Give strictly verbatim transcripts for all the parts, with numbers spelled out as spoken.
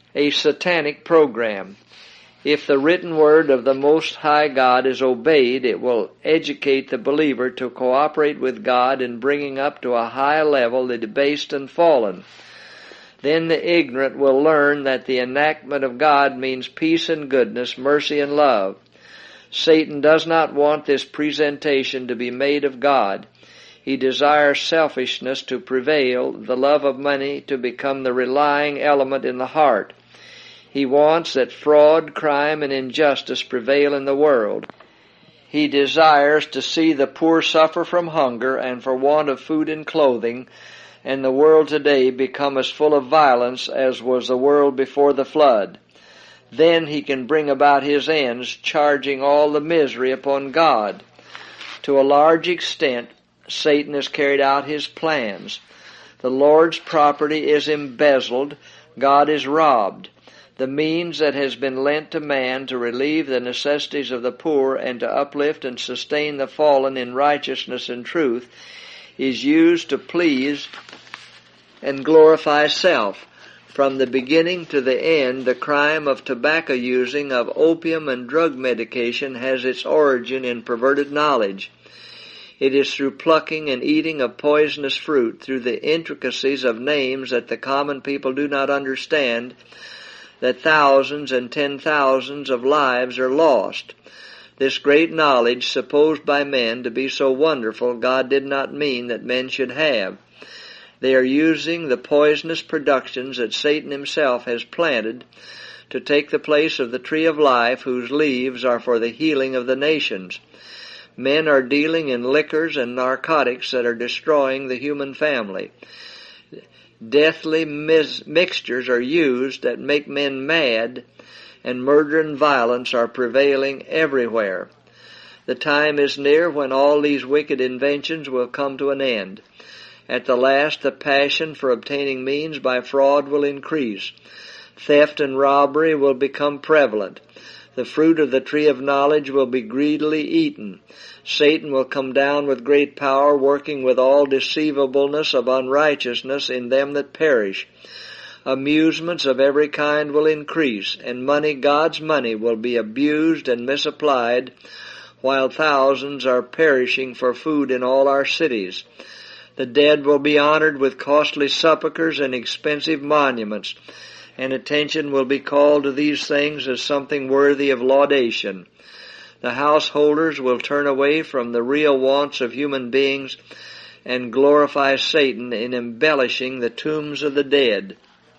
a satanic program. If the written word of the Most High God is obeyed, it will educate the believer to cooperate with God in bringing up to a high level the debased and fallen. Then the ignorant will learn that the enactment of God means peace and goodness, mercy and love. Satan does not want this presentation to be made of God. He desires selfishness to prevail, the love of money to become the relying element in the heart. He wants that fraud, crime, and injustice prevail in the world. He desires to see the poor suffer from hunger and for want of food and clothing, and the world today become as full of violence as was the world before the flood. Then he can bring about his ends, charging all the misery upon God. To a large extent, Satan has carried out his plans. The Lord's property is embezzled. God is robbed. The means that has been lent to man to relieve the necessities of the poor and to uplift and sustain the fallen in righteousness and truth is used to please and glorify self. From the beginning to the end, the crime of tobacco using, of opium and drug medication has its origin in perverted knowledge. It is through plucking and eating of poisonous fruit, through the intricacies of names that the common people do not understand, that thousands and ten thousands of lives are lost. This great knowledge, supposed by men to be so wonderful, God did not mean that men should have. They are using the poisonous productions that Satan himself has planted to take the place of the tree of life, whose leaves are for the healing of the nations. Men are dealing in liquors and narcotics that are destroying the human family. Deathly mis- mixtures are used that make men mad, and murder and violence are prevailing everywhere. The time is near when all these wicked inventions will come to an end. At the last, the passion for obtaining means by fraud will increase. Theft and robbery will become prevalent. The fruit of the tree of knowledge will be greedily eaten. Satan will come down with great power, working with all deceivableness of unrighteousness in them that perish. Amusements of every kind will increase, and money, God's money, will be abused and misapplied, while thousands are perishing for food in all our cities. The dead will be honored with costly sepulchres and expensive monuments, and attention will be called to these things as something worthy of laudation. The householders will turn away from the real wants of human beings and glorify Satan in embellishing the tombs of the dead.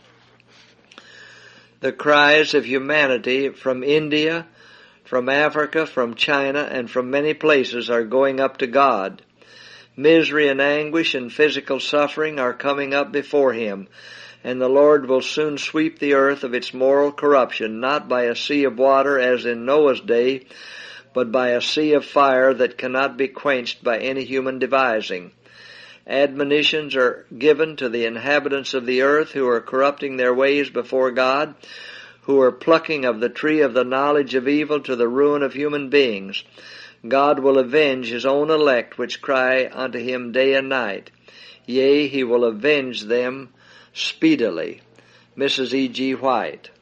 The cries of humanity from India, from Africa, from China, and from many places are going up to God. Misery and anguish and physical suffering are coming up before Him, and the Lord will soon sweep the earth of its moral corruption, not by a sea of water as in Noah's day, but by a sea of fire that cannot be quenched by any human devising. Admonitions are given to the inhabitants of the earth who are corrupting their ways before God, who are plucking of the tree of the knowledge of evil to the ruin of human beings. God will avenge His own elect which cry unto Him day and night. Yea, He will avenge them speedily. Missus E G. White.